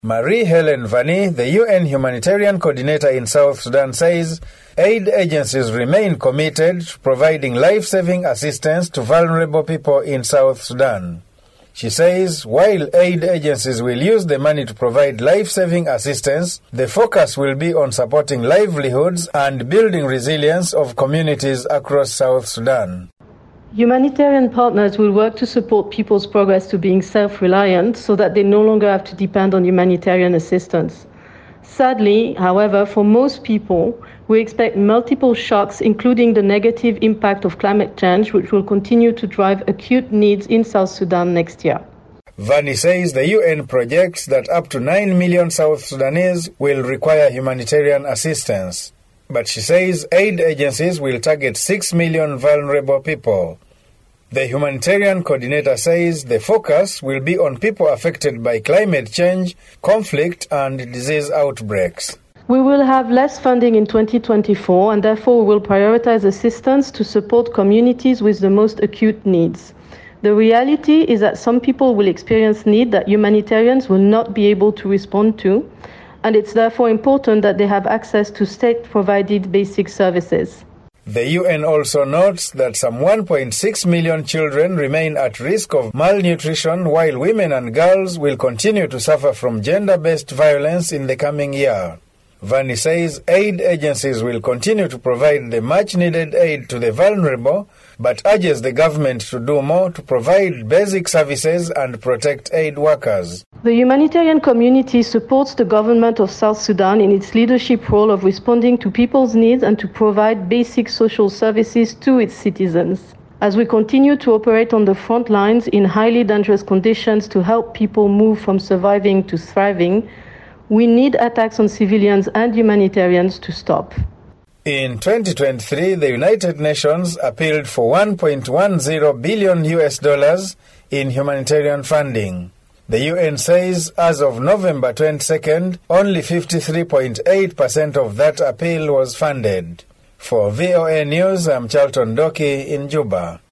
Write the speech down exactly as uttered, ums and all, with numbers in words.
Marie-Helen Vani, the U N humanitarian coordinator in South Sudan, says aid agencies remain committed to providing life-saving assistance to vulnerable people in South Sudan. She says while aid agencies will use the money to provide life-saving assistance, the focus will be on supporting livelihoods and building resilience of communities across South Sudan. Humanitarian partners will work to support people's progress to being self-reliant so that they no longer have to depend on humanitarian assistance. Sadly, however, for most people, we expect multiple shocks, including the negative impact of climate change, which will continue to drive acute needs in South Sudan next year. Vani says the U N projects that up to nine million South Sudanese will require humanitarian assistance. But she says aid agencies will target six million vulnerable people. The humanitarian coordinator says the focus will be on people affected by climate change, conflict, and disease outbreaks. We will have less funding in twenty twenty-four, and therefore we will prioritize assistance to support communities with the most acute needs. The reality is that some people will experience need that humanitarians will not be able to respond to, and it's therefore important that they have access to state-provided basic services. The U N also notes that some one point six million children remain at risk of malnutrition, while women and girls will continue to suffer from gender-based violence in the coming year. Vani says aid agencies will continue to provide the much-needed aid to the vulnerable, but urges the government to do more to provide basic services and protect aid workers. The humanitarian community supports the government of South Sudan in its leadership role of responding to people's needs and to provide basic social services to its citizens. As we continue to operate on the front lines in highly dangerous conditions to help people move from surviving to thriving, we need attacks on civilians and humanitarians to stop. In twenty twenty-three, the United Nations appealed for one point one zero billion U S dollars in humanitarian funding. The U N says as of November twenty-second, only fifty-three point eight percent of that appeal was funded. For V O A News, I'm Charlton Doki in Juba.